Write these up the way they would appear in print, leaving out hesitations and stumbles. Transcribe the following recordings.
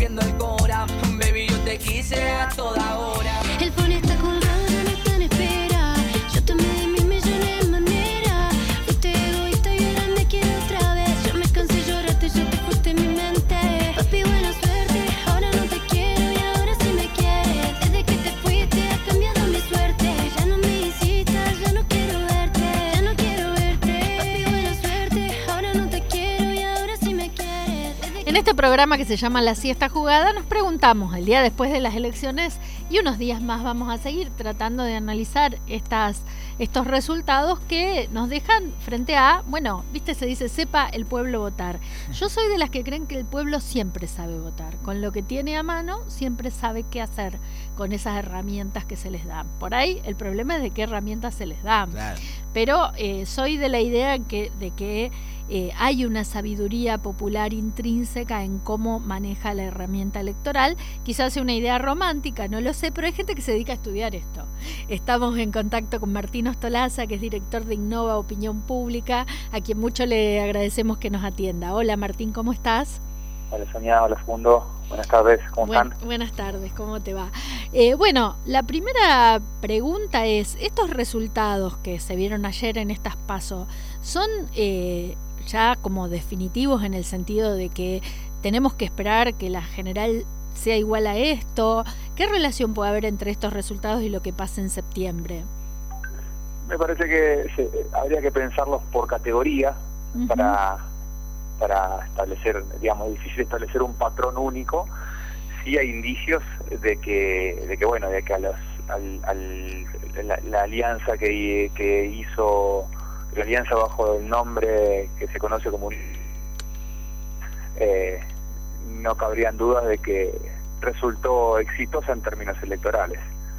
rompiendo el cora. Baby, yo te quise a toda hora. El phone está colgado, ya no está en espera. Yo tomé de mí millones de maneras. Fuiste egoísta y ahora me quiero otra vez. Yo me cansé, lloraste, ya te fuiste en mi mente. Papi, buena suerte, ahora no te quiero y ahora sí me quieres. Desde que te fuiste ha cambiado mi suerte. Ya no me visitas, ya no quiero verte. Ya no quiero verte. Papi, buena suerte, ahora no te quiero y ahora sí me quieres. En este programa que se llama La Siesta Jugada nos preguntamos el día después de las elecciones y unos días más vamos a seguir tratando de analizar estos resultados que nos dejan frente a, bueno, viste, se dice sepa el pueblo votar. Yo soy de las que creen que el pueblo siempre sabe votar, con lo que tiene a mano siempre sabe qué hacer con esas herramientas que se les dan. Por ahí el problema es de qué herramientas se les dan. Claro. Pero soy de la idea de que hay una sabiduría popular intrínseca en cómo maneja la herramienta electoral. Quizás sea una idea romántica, no lo sé, pero hay gente que se dedica a estudiar esto. Estamos en contacto con Martín Ostolaza, que es director de Innova Opinión Pública, a quien mucho le agradecemos que nos atienda. Hola Martín, ¿cómo estás? Hola Sonia, hola Facundo, buenas tardes, ¿cómo están? Buenas tardes, ¿cómo te va? Bueno, la primera pregunta es, ¿estos resultados que se vieron ayer en estas PASO son ya como definitivos en el sentido de que tenemos que esperar que la general sea igual a esto? ¿Qué relación puede haber entre estos resultados y lo que pasa en septiembre? Me parece que habría que pensarlos por categoría. Uh-huh. para establecer, digamos, es difícil establecer un patrón único. Sí hay indicios de que bueno, de que la alianza que hizo, la alianza bajo el nombre que se conoce como no cabrían dudas de que resultó exitosa en términos electorales.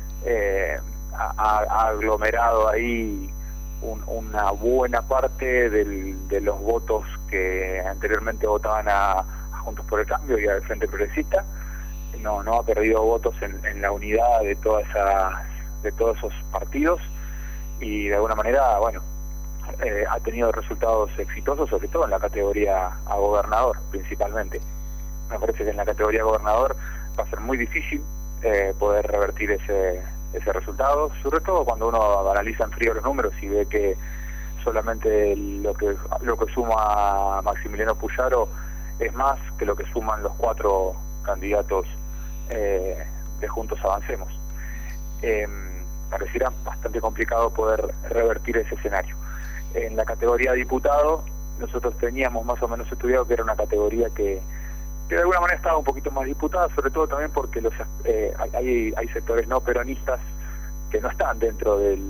Ha aglomerado ahí una buena parte de los votos que anteriormente votaban a Juntos por el Cambio y al Frente Progresista. No ha perdido votos en la unidad de todos esos partidos y de alguna manera, bueno, ha tenido resultados exitosos, sobre todo en la categoría a gobernador principalmente. Me parece que en la categoría gobernador va a ser muy difícil poder revertir ese resultado, sobre todo cuando uno analiza en frío los números y ve que solamente lo que suma Maximiliano Puyaro es más que lo que suman los 4 candidatos de Juntos Avancemos. Pareciera bastante complicado poder revertir ese escenario. En la categoría diputado, nosotros teníamos más o menos estudiado que era una categoría que de alguna manera estaba un poquito más disputada, sobre todo también porque hay sectores no peronistas que no están dentro de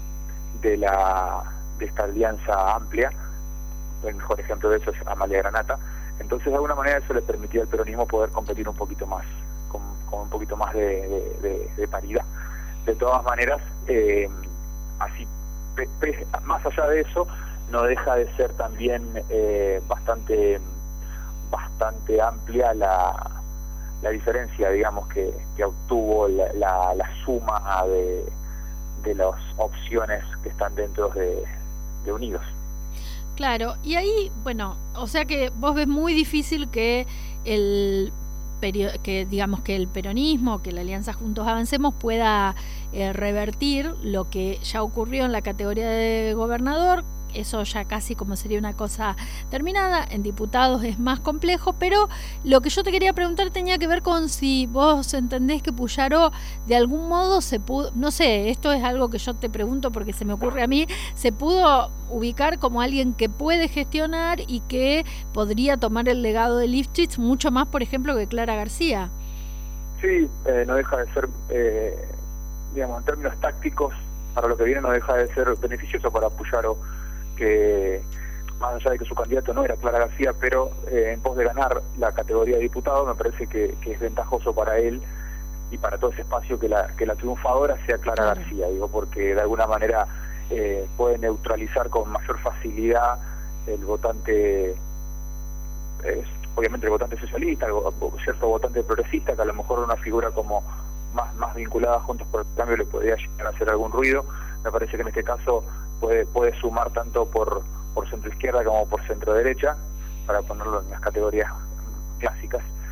esta alianza amplia. El mejor ejemplo de eso es Amalia Granata. Entonces de alguna manera eso le permitía al peronismo poder competir un poquito más, con un poquito más de paridad. De todas maneras, así más allá de eso, no deja de ser también bastante amplia la diferencia, digamos, que obtuvo la suma de las opciones que están dentro de Unidos. Claro, y ahí, bueno, o sea que vos ves muy difícil que el peronismo, que la Alianza Juntos Avancemos pueda revertir lo que ya ocurrió en la categoría de gobernador. Eso ya casi como sería una cosa terminada. En diputados es más complejo, pero lo que yo te quería preguntar tenía que ver con si vos entendés que Puyaro de algún modo se pudo, no sé, esto es algo que yo te pregunto porque se me ocurre a mí, se pudo ubicar como alguien que puede gestionar y que podría tomar el legado de Lifchitz mucho más, por ejemplo, que Clara García. Sí, no deja de ser, digamos, en términos tácticos, para lo que viene no deja de ser beneficioso para Puyaro, que más allá de que su candidato no era Clara García, pero en pos de ganar la categoría de diputado, me parece que es ventajoso para él y para todo ese espacio que la triunfadora sea Clara García, digo, porque de alguna manera puede neutralizar con mayor facilidad el votante, obviamente el votante socialista, cierto votante progresista, que a lo mejor una figura como más vinculada a Juntos por el Cambio le podría llegar a hacer algún ruido. Me parece que en este caso puede sumar tanto por centro izquierda como por centro derecha, para ponerlo en las categorías clásicas.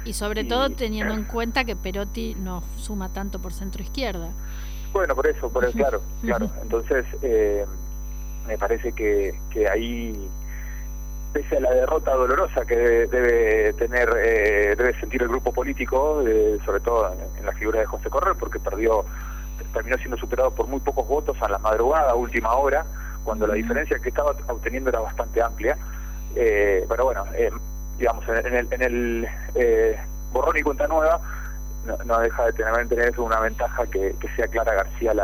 Y sobre todo teniendo en cuenta que Perotti no suma tanto por centro-izquierda. Bueno, por eso, claro. Entonces, me parece que ahí, pese a la derrota dolorosa que debe sentir el grupo político, sobre todo en la figura de José Correa, porque terminó siendo superado por muy pocos votos a la madrugada, a última hora, cuando la diferencia que estaba obteniendo era bastante amplia. Pero bueno, digamos, en el borrón y cuenta nueva, no deja de tener eso una ventaja que sea Clara García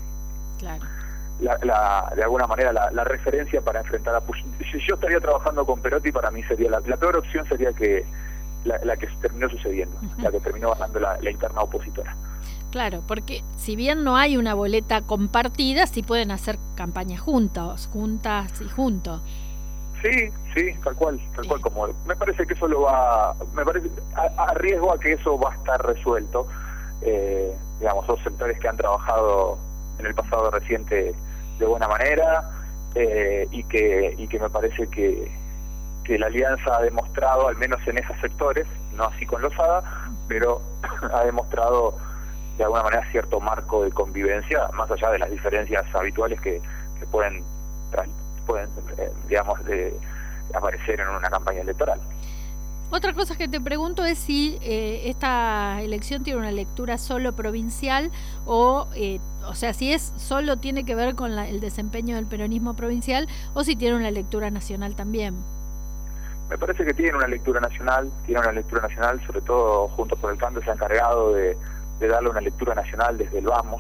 de alguna manera la referencia para enfrentar a Puig. Si yo estaría trabajando con Perotti, para mí sería la peor opción sería que la que terminó sucediendo, la que terminó ganando la interna opositora. Claro, porque si bien no hay una boleta compartida, sí pueden hacer campañas juntas y juntos. Sí, tal cual, como me parece que eso arriesgo a que eso va a estar resuelto. Digamos, son sectores que han trabajado en el pasado reciente de buena manera, y que me parece que la alianza ha demostrado, al menos en esos sectores, no así con Lozada, pero ha demostrado de alguna manera cierto marco de convivencia, más allá de las diferencias habituales que pueden digamos, aparecer en una campaña electoral. Otra cosa que te pregunto es si esta elección tiene una lectura solo provincial o sea, si es solo tiene que ver con el desempeño del peronismo provincial o si tiene una lectura nacional también. Me parece que tiene una lectura nacional, sobre todo Juntos por el Cambio se ha encargado de darle una lectura nacional desde el vamos,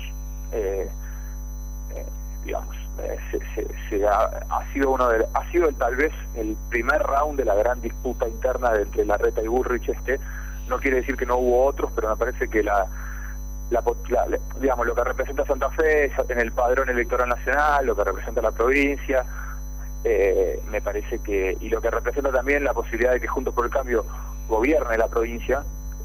digamos. Ha sido tal vez el primer round de la gran disputa interna entre Larreta y Bullrich. No quiere decir que no hubo otros, pero me parece que digamos, lo que representa Santa Fe en el padrón electoral nacional, lo que representa la provincia, me parece que, y lo que representa también la posibilidad de que Juntos por el Cambio gobierne la provincia,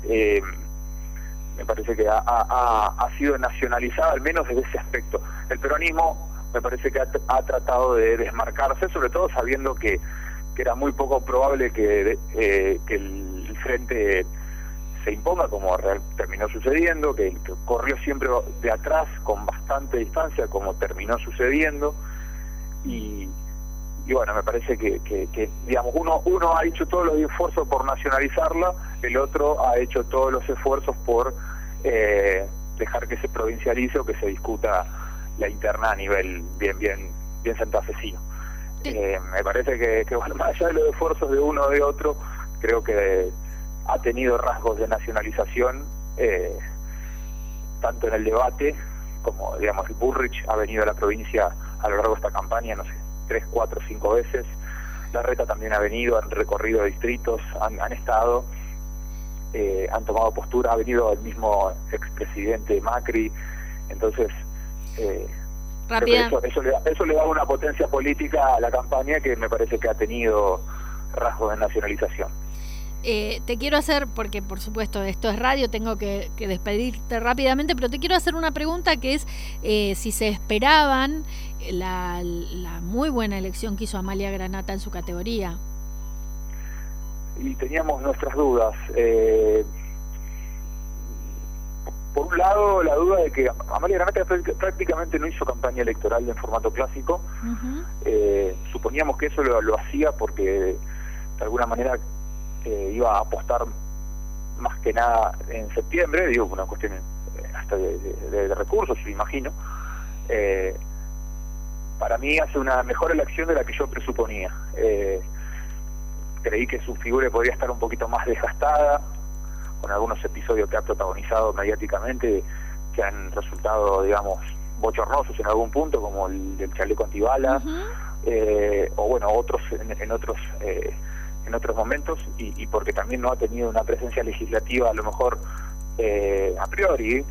me parece que ha sido nacionalizada, al menos desde ese aspecto. El peronismo me parece que ha tratado de desmarcarse, sobre todo sabiendo que era muy poco probable que el frente se imponga, como terminó sucediendo, que corrió siempre de atrás con bastante distancia, como terminó sucediendo, y bueno, me parece que digamos, uno ha hecho todos los esfuerzos por nacionalizarla, el otro ha hecho todos los esfuerzos por dejar que se provincialice o que se discuta la interna a nivel bien santafesino. Me parece que bueno, más allá de los esfuerzos de uno o de otro, creo que ha tenido rasgos de nacionalización, tanto en el debate como, digamos, Bullrich ha venido a la provincia a lo largo de esta campaña, no sé, 3, 4, 5 veces. Larreta también ha venido, han recorrido distritos, han estado, han tomado postura, ha venido el mismo expresidente Macri, entonces eso le da una potencia política a la campaña que me parece que ha tenido rasgos de nacionalización. Te quiero hacer, porque por supuesto esto es radio, tengo que despedirte rápidamente, pero te quiero hacer una pregunta que es si se esperaban la muy buena elección que hizo Amalia Granata en su categoría. Y teníamos nuestras dudas. Por un lado, la duda de que Amalia Granata prácticamente no hizo campaña electoral en formato clásico. Suponíamos que eso lo hacía porque de alguna manera iba a apostar más que nada en septiembre, digo, una cuestión hasta de recursos, me imagino. Para mí hace una mejor elección de la que yo presuponía. Creí que su figura podría estar un poquito más desgastada, con algunos episodios que ha protagonizado mediáticamente que han resultado, digamos, bochornosos en algún punto, como el del chaleco antibala, o bueno, otros en otros momentos, y porque también no ha tenido una presencia legislativa a lo mejor a priori,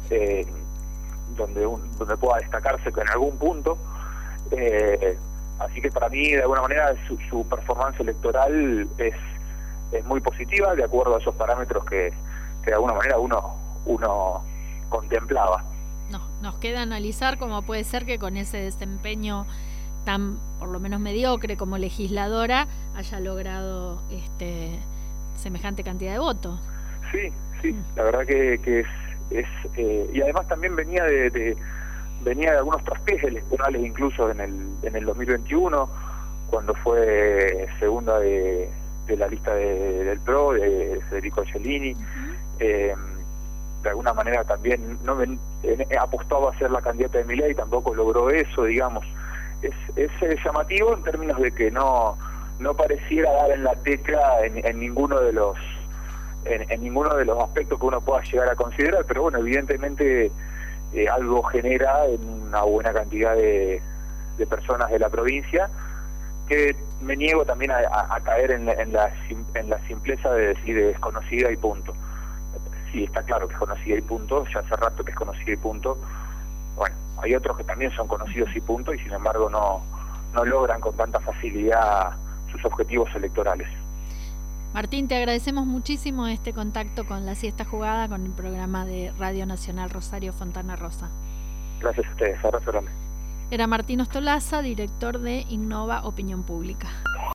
donde pueda destacarse en algún punto. Así que para mí, de alguna manera, su performance electoral es muy positiva, de acuerdo a esos parámetros que de alguna manera uno contemplaba. Nos queda analizar cómo puede ser que con ese desempeño tan, por lo menos mediocre como legisladora, haya logrado semejante cantidad de votos. Sí, la verdad que es y además también venía de algunos traspiés electorales, incluso en el 2021, cuando fue segunda de la lista del PRO, de Federico Angelini. De alguna manera también apostaba a ser la candidata de Milei, tampoco logró eso, digamos. Es llamativo en términos de que no pareciera dar en la tecla en ninguno de los aspectos que uno pueda llegar a considerar, pero bueno, evidentemente algo genera en una buena cantidad de personas de la provincia, que me niego también a caer en la simpleza de decir desconocida y punto. Sí, está claro que es conocida y punto, ya hace rato que es conocida y punto. Bueno, hay otros que también son conocidos y punto, y sin embargo no logran con tanta facilidad sus objetivos electorales. Martín, te agradecemos muchísimo este contacto con La Siesta Jugada, con el programa de Radio Nacional Rosario Fontana Rosa. Gracias a ustedes, abrazo grande. Era Martín Ostolaza, director de Innova Opinión Pública.